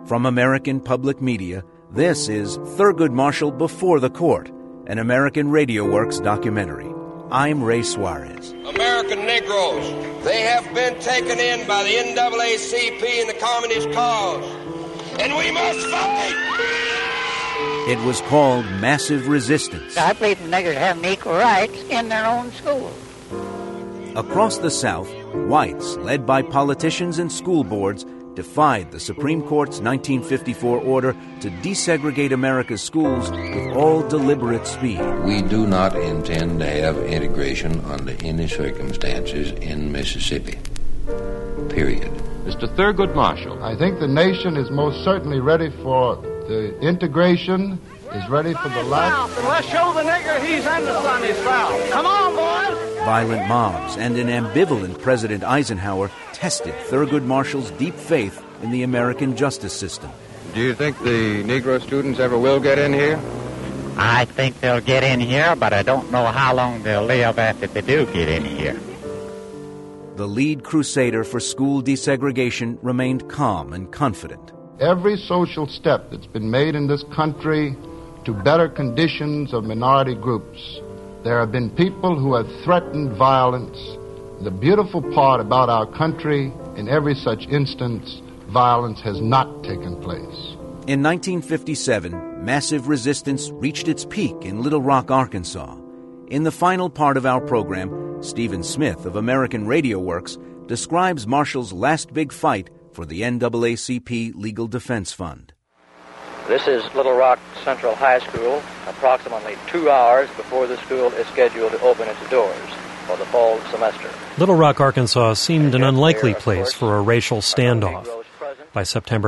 From American Public Media, this is Thurgood Marshall Before the Court, an American Radio Works documentary. I'm Ray Suarez. American Negroes, they have been taken in by the NAACP and the Communist cause, and we must fight! It was called Massive Resistance. I believe the niggers have equal rights in their own schools. Across the South, whites, led by politicians and school boards, defied the Supreme Court's 1954 order to desegregate America's schools with all deliberate speed. We do not intend to have integration under any circumstances in Mississippi. Period. Mr. Thurgood Marshall. I think the nation is most certainly ready for the integration, is ready for the life. Let's show the nigger he's in the sunny South. Come on, boys! Violent mobs and an ambivalent President Eisenhower tested Thurgood Marshall's deep faith in the American justice system. Do you think the Negro students ever will get in here? I think they'll get in here, but I don't know how long they'll live after they do get in here. The lead crusader for school desegregation remained calm and confident. Every social step that's been made in this country to better conditions of minority groups, there have been people who have threatened violence. The beautiful part about our country, in every such instance, violence has not taken place. In 1957, massive resistance reached its peak in Little Rock, Arkansas. In the final part of our program, Stephen Smith of American Radio Works describes Marshall's last big fight for the NAACP Legal Defense Fund. This is Little Rock Central High School, approximately 2 hours before the school is scheduled to open its doors for the fall semester. Little Rock, Arkansas seemed an unlikely place for a racial standoff. By September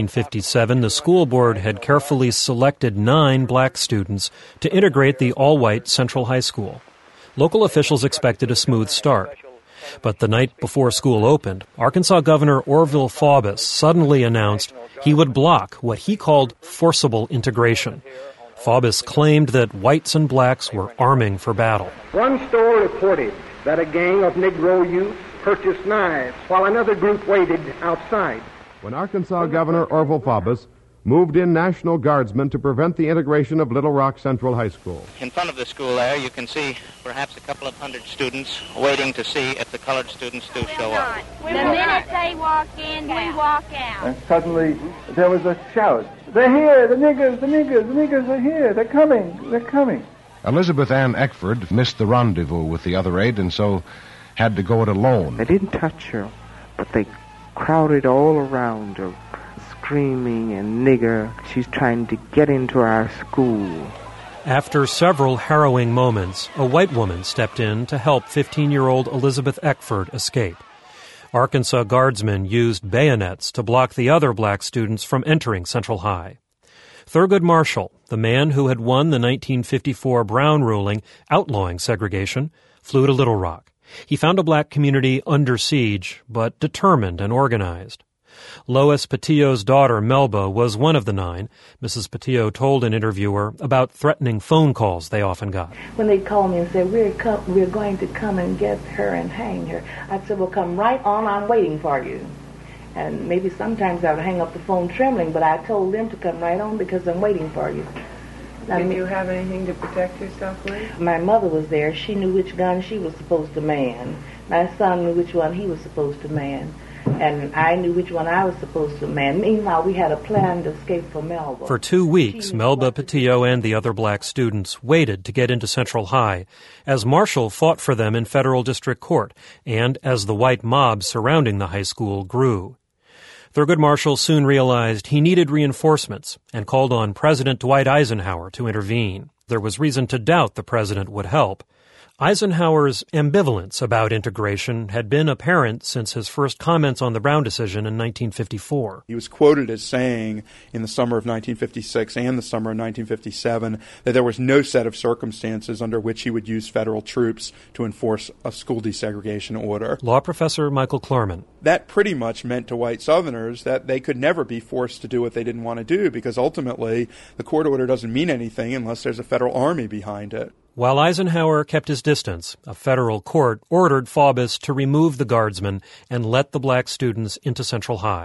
1957, the school board had carefully selected 9 black students to integrate the all-white Central High School. Local officials expected a smooth start. But the night before school opened, Arkansas Governor Orville Faubus suddenly announced he would block what he called forcible integration. Faubus claimed that whites and blacks were arming for battle. One store reported that a gang of Negro youth purchased knives while another group waited outside. When Arkansas Governor Orville Faubus moved in National Guardsmen to prevent the integration of Little Rock Central High School. In front of the school there, you can see perhaps a couple of hundred students waiting to see if the colored students do show up. The minute they walk in, we walk out. And suddenly there was a shout. They're here, the niggers are here, they're coming. Elizabeth Ann Eckford missed the rendezvous with the other aide and so had to go it alone. They didn't touch her, but they crowded all around her, screaming and nigger. She's trying to get into our school. After several harrowing moments, a white woman stepped in to help 15-year-old Elizabeth Eckford escape. Arkansas Guardsmen used bayonets to block the other black students from entering Central High. Thurgood Marshall, the man who had won the 1954 Brown ruling outlawing segregation, flew to Little Rock. He found a black community under siege, but determined and organized. Lois Patillo's daughter, Melba, was one of the 9. Mrs. Patillo told an interviewer about threatening phone calls they often got. When they'd call me and say, we're going to come and get her and hang her, I'd say, well, come right on, I'm waiting for you. And maybe sometimes I would hang up the phone trembling, but I told them to come right on because I'm waiting for you. Did you have anything to protect yourself with? My mother was there. She knew which gun she was supposed to man. My son knew which one he was supposed to man. And I knew which one I was supposed to man. Meanwhile, we had a plan to escape from Melba. For 2 weeks, Melba Patillo and the other black students waited to get into Central High as Marshall fought for them in federal district court and as the white mob surrounding the high school grew. Thurgood Marshall soon realized he needed reinforcements and called on President Dwight Eisenhower to intervene. There was reason to doubt the president would help. Eisenhower's ambivalence about integration had been apparent since his first comments on the Brown decision in 1954. He was quoted as saying in the summer of 1956 and the summer of 1957 that there was no set of circumstances under which he would use federal troops to enforce a school desegregation order. Law professor Michael Klarman. That pretty much meant to white Southerners that they could never be forced to do what they didn't want to do because ultimately the court order doesn't mean anything unless there's a federal army behind it. While Eisenhower kept his distance, a federal court ordered Faubus to remove the guardsmen and let the black students into Central High.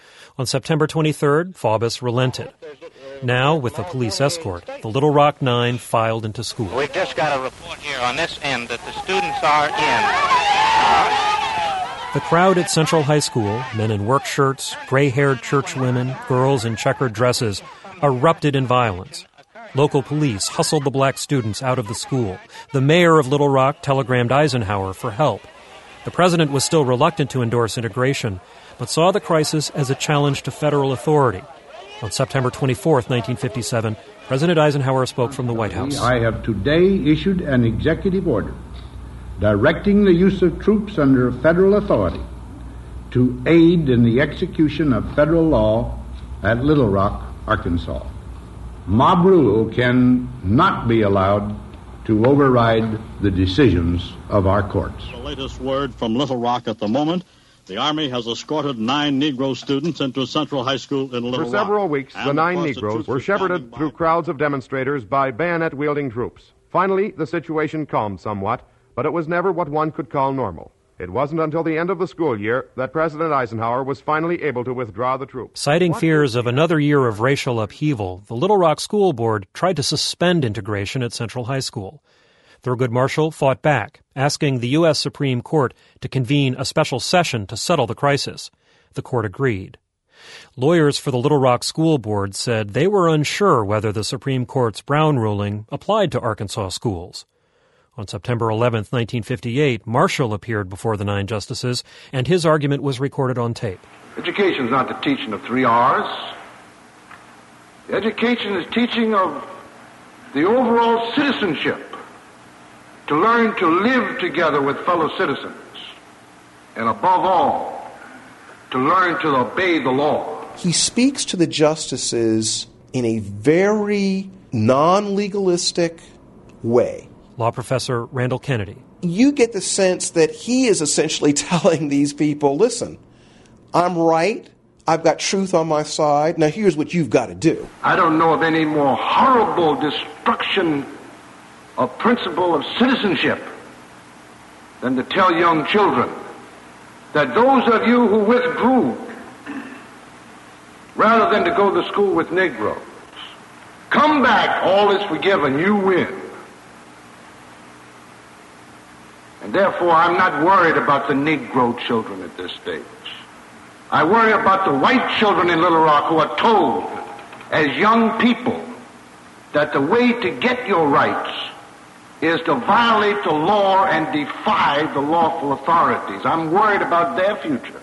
On September 23rd, Faubus relented. Now, with a police escort, the Little Rock Nine filed into school. We've just got a report here on this end that the students are in. The crowd at Central High School, men in work shirts, gray-haired churchwomen, girls in checkered dresses, erupted in violence. Local police hustled the black students out of the school. The mayor of Little Rock telegrammed Eisenhower for help. The president was still reluctant to endorse integration, but saw the crisis as a challenge to federal authority. On September 24, 1957, President Eisenhower spoke from the White House. I have today issued an executive order directing the use of troops under federal authority to aid in the execution of federal law at Little Rock, Arkansas. Mob rule can not be allowed to override the decisions of our courts. The latest word from Little Rock at the moment. The Army has escorted 9 Negro students into Central High School in Little Rock. For several weeks, the 9 Negroes were shepherded through crowds of demonstrators by bayonet-wielding troops. Finally, the situation calmed somewhat, but it was never what one could call normal. It wasn't until the end of the school year that President Eisenhower was finally able to withdraw the troops. Citing fears of another year of racial upheaval, the Little Rock School Board tried to suspend integration at Central High School. Thurgood Marshall fought back, asking the U.S. Supreme Court to convene a special session to settle the crisis. The court agreed. Lawyers for the Little Rock School Board said they were unsure whether the Supreme Court's Brown ruling applied to Arkansas schools. On September 11, 1958, Marshall appeared before the 9 justices, and his argument was recorded on tape. Education is not the teaching of 3 R's. Education is teaching of the overall citizenship, to learn to live together with fellow citizens, and above all, to learn to obey the law. He speaks to the justices in a very non-legalistic way. Law professor Randall Kennedy. You get the sense that he is essentially telling these people, listen, I'm right, I've got truth on my side, now here's what you've got to do. I don't know of any more horrible destruction of principle of citizenship than to tell young children that those of you who withdrew, rather than to go to school with Negroes, come back, all is forgiven, you win. And therefore, I'm not worried about the Negro children at this stage. I worry about the white children in Little Rock who are told, as young people, that the way to get your rights is to violate the law and defy the lawful authorities. I'm worried about their future.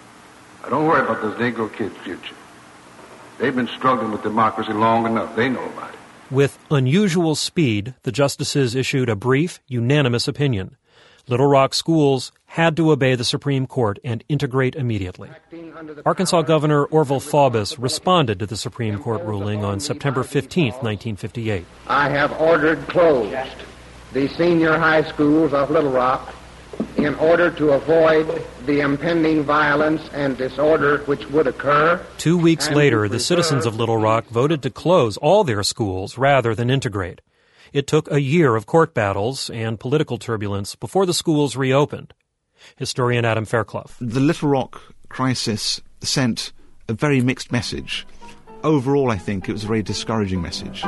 I don't worry about those Negro kids' future. They've been struggling with democracy long enough. They know about it. With unusual speed, the justices issued a brief, unanimous opinion. Little Rock schools had to obey the Supreme Court and integrate immediately. Arkansas Governor Orville Faubus responded to the Supreme Court ruling on September 15, 1958. I have ordered closed the senior high schools of Little Rock in order to avoid the impending violence and disorder which would occur. 2 weeks later, the citizens of Little Rock voted to close all their schools rather than integrate. It took a year of court battles and political turbulence before the schools reopened. Historian Adam Fairclough. The Little Rock crisis sent a very mixed message. Overall, I think it was a very discouraging message.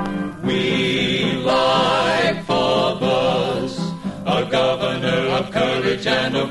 We like Faubus, a governor of courage and of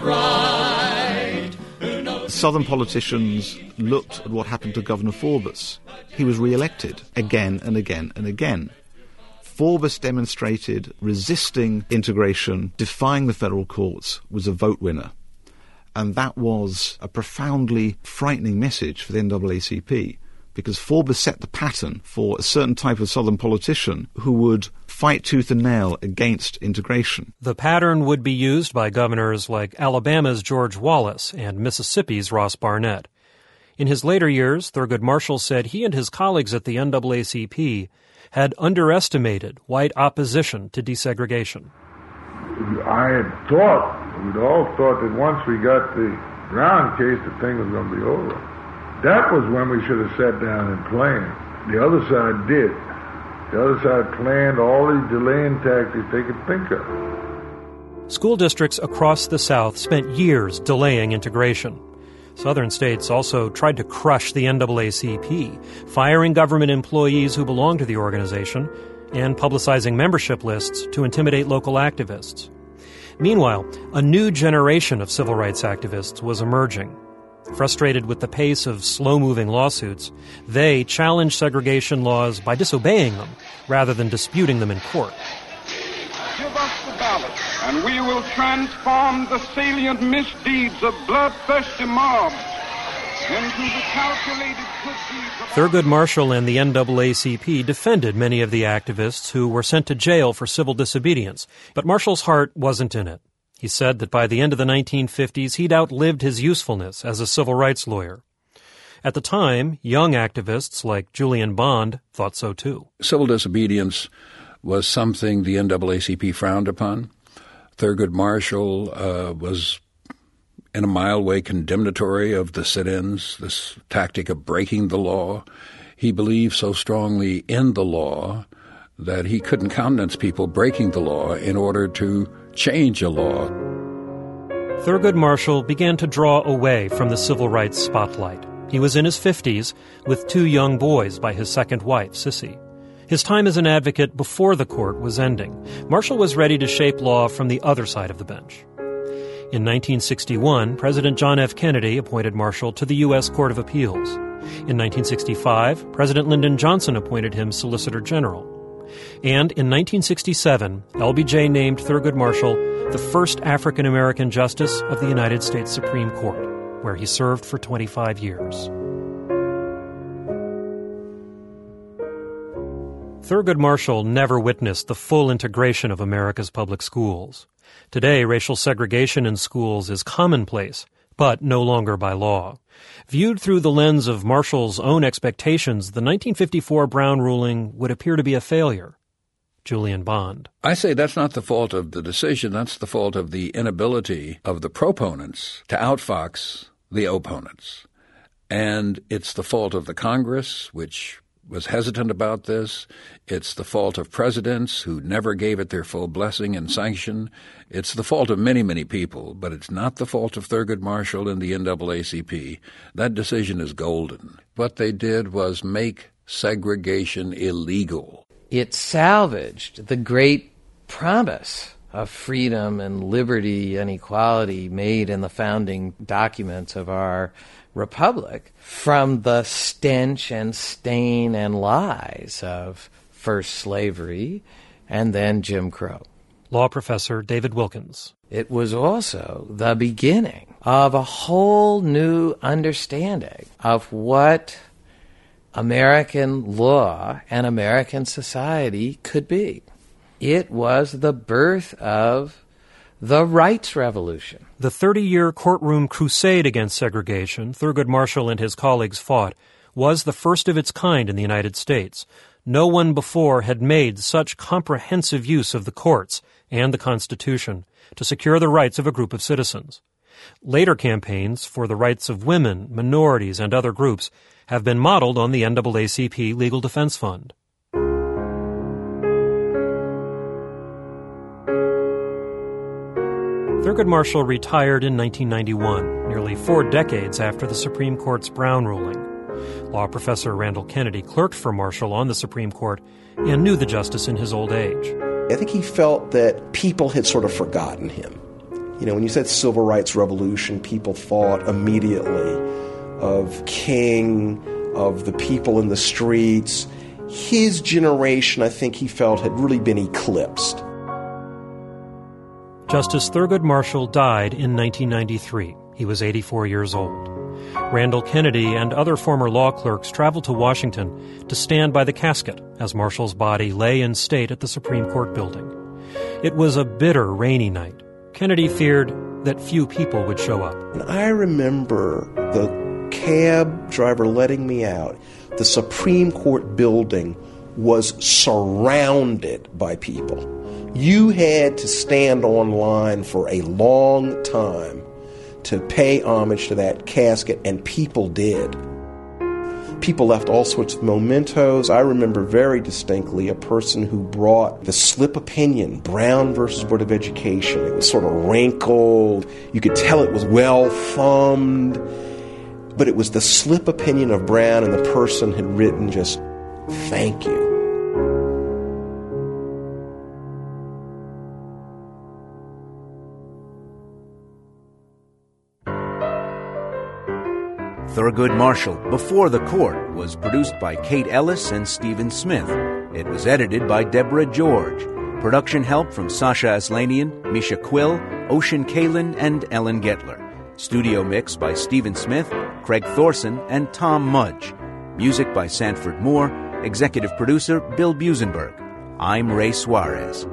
right. Southern politicians looked at what happened to Governor Faubus. He was re-elected again and again and again. Faubus demonstrated resisting integration, defying the federal courts, was a vote winner. And that was a profoundly frightening message for the NAACP, because Faubus set the pattern for a certain type of Southern politician who would fight tooth and nail against integration. The pattern would be used by governors like Alabama's George Wallace and Mississippi's Ross Barnett. In his later years, Thurgood Marshall said he and his colleagues at the NAACP had underestimated white opposition to desegregation. I had thought, we'd all thought that once we got the Brown case, the thing was going to be over. That was when we should have sat down and planned. The other side did. The other side planned all these delaying tactics they could think of. School districts across the South spent years delaying integration. Southern states also tried to crush the NAACP, firing government employees who belonged to the organization and publicizing membership lists to intimidate local activists. Meanwhile, a new generation of civil rights activists was emerging. Frustrated with the pace of slow-moving lawsuits, they challenged segregation laws by disobeying them rather than disputing them in court. Give us the ballot, and we will transform the salient misdeeds of bloodthirsty mobs into the calculated good deeds of... Thurgood Marshall and the NAACP defended many of the activists who were sent to jail for civil disobedience, but Marshall's heart wasn't in it. He said that by the end of the 1950s, he'd outlived his usefulness as a civil rights lawyer. At the time, young activists like Julian Bond thought so too. Civil disobedience was something the NAACP frowned upon. Thurgood Marshall was in a mild way condemnatory of the sit-ins, this tactic of breaking the law. He believed so strongly in the law that he couldn't countenance people breaking the law in order to change a law. Thurgood Marshall began to draw away from the civil rights spotlight. He was in his 50s with 2 young boys by his second wife, Sissy. His time as an advocate before the court was ending. Marshall was ready to shape law from the other side of the bench. In 1961, President John F. Kennedy appointed Marshall to the U.S. Court of Appeals. In 1965, President Lyndon Johnson appointed him Solicitor General. And in 1967, LBJ named Thurgood Marshall the first African-American justice of the United States Supreme Court, where he served for 25 years. Thurgood Marshall never witnessed the full integration of America's public schools. Today, racial segregation in schools is commonplace, but no longer by law. Viewed through the lens of Marshall's own expectations, the 1954 Brown ruling would appear to be a failure. Julian Bond. I say that's not the fault of the decision. That's the fault of the inability of the proponents to outfox the opponents. And it's the fault of the Congress, which was hesitant about this. It's the fault of presidents who never gave it their full blessing and sanction. It's the fault of many, many people, but it's not the fault of Thurgood Marshall and the NAACP. That decision is golden. What they did was make segregation illegal. It salvaged the great promise of freedom and liberty and equality made in the founding documents of our republic from the stench and stain and lies of first slavery and then Jim Crow. Law professor David Wilkins. It was also the beginning of a whole new understanding of what American law and American society could be. It was the birth of the rights revolution. The 30-year courtroom crusade against segregation Thurgood Marshall and his colleagues fought was the first of its kind in the United States. No one before had made such comprehensive use of the courts and the Constitution to secure the rights of a group of citizens. Later campaigns for the rights of women, minorities, and other groups have been modeled on the NAACP Legal Defense Fund. Thurgood Marshall retired in 1991, nearly 4 decades after the Supreme Court's Brown ruling. Law professor Randall Kennedy clerked for Marshall on the Supreme Court and knew the justice in his old age. I think he felt that people had sort of forgotten him. You know, when you said civil rights revolution, people thought immediately of King, of the people in the streets. His generation, I think he felt, had really been eclipsed. Justice Thurgood Marshall died in 1993. He was 84 years old. Randall Kennedy and other former law clerks traveled to Washington to stand by the casket as Marshall's body lay in state at the Supreme Court building. It was a bitter, rainy night. Kennedy feared that few people would show up. And I remember the cab driver letting me out. The Supreme Court building was surrounded by people. You had to stand on line for a long time to pay homage to that casket, and people did. People left all sorts of mementos. I remember very distinctly a person who brought the slip opinion, Brown versus Board of Education. It was sort of wrinkled. You could tell it was well thumbed. but it was the slip opinion of Brown, and the person had written just, "Thank you." Thurgood Marshall, Before the Court, was produced by Kate Ellis and Stephen Smith. It was edited by Deborah George. Production help from Sasha Aslanian, Misha Quill, Ocean Kalin, and Ellen Gettler. Studio mix by Stephen Smith, Craig Thorson, and Tom Mudge. Music by Sanford Moore. Executive producer Bill Busenberg. I'm Ray Suarez.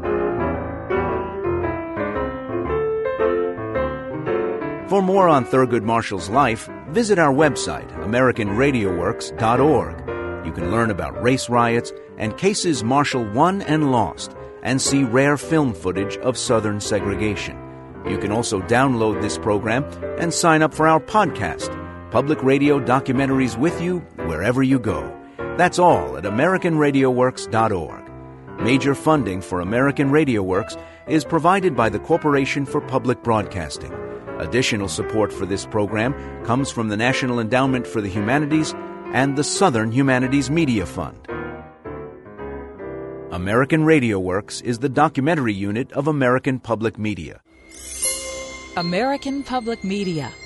For more on Thurgood Marshall's life, visit our website, AmericanRadioWorks.org. You can learn about race riots and cases Marshall won and lost, and see rare film footage of Southern segregation. You can also download this program and sign up for our podcast, Public Radio Documentaries with you wherever you go. That's all at AmericanRadioWorks.org. Major funding for American Radio Works is provided by the Corporation for Public Broadcasting. Additional support for this program comes from the National Endowment for the Humanities and the Southern Humanities Media Fund. American Radio Works is the documentary unit of American Public Media. American Public Media